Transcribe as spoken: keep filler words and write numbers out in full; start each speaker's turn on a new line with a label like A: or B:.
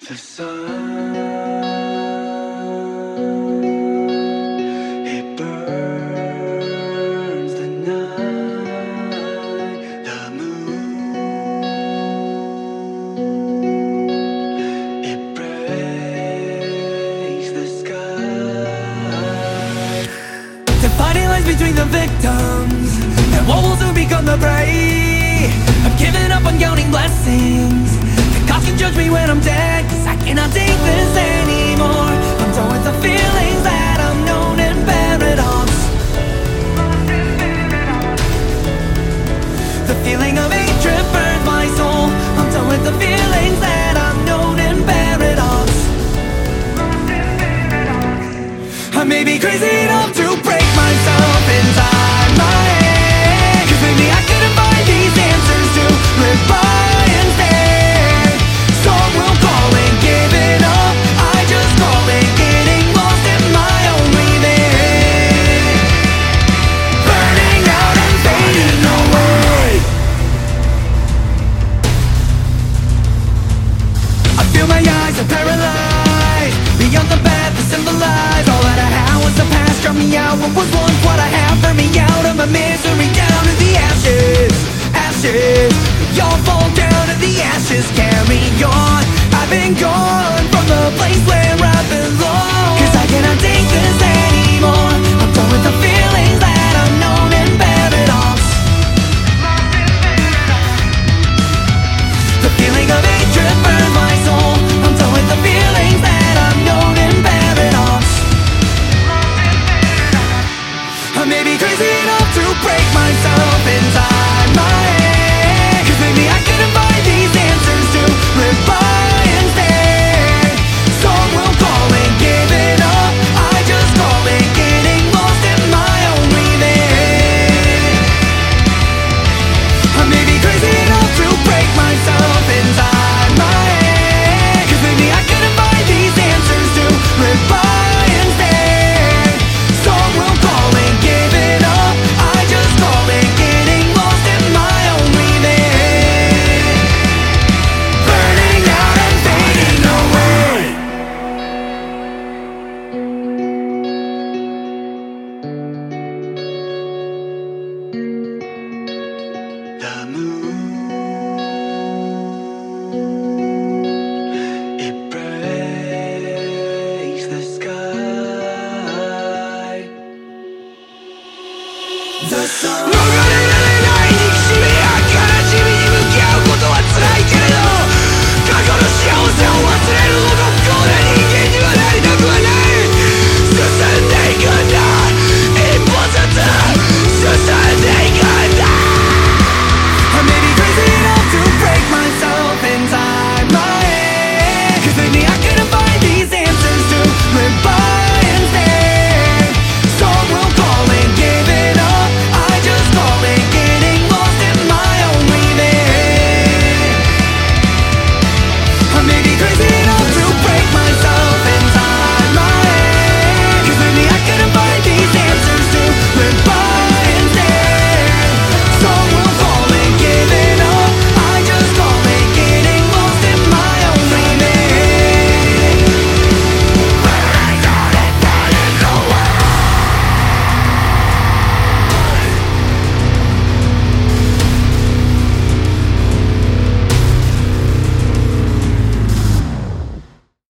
A: The sun, it burns the night. The moon, it breaks the sky. Defining lines between the victims and what will soon become the prey. I'm giving up on counting blessings. The gods can judge me when I'm dead, 'cause I cannot take this anymore. I'm done with the feelings that I've known in paradox. The feeling of hatred burns my soul. I'm done with the feelings that I've known in paradox. I may be crazy enough to break myself inside my head, 'cause maybe I couldn't find these answers to live by instead. Some will call it giving up, I just call it getting lost in my own breathing. Burning out and fading away. I feel my eyes are paralyzed, beyond the path to symbolize all that I had was the past. Drop me out what was once what I have, burn me out of my misery, down to the ashes, ashes. We all fall down to the ashes, carry on. I've been gone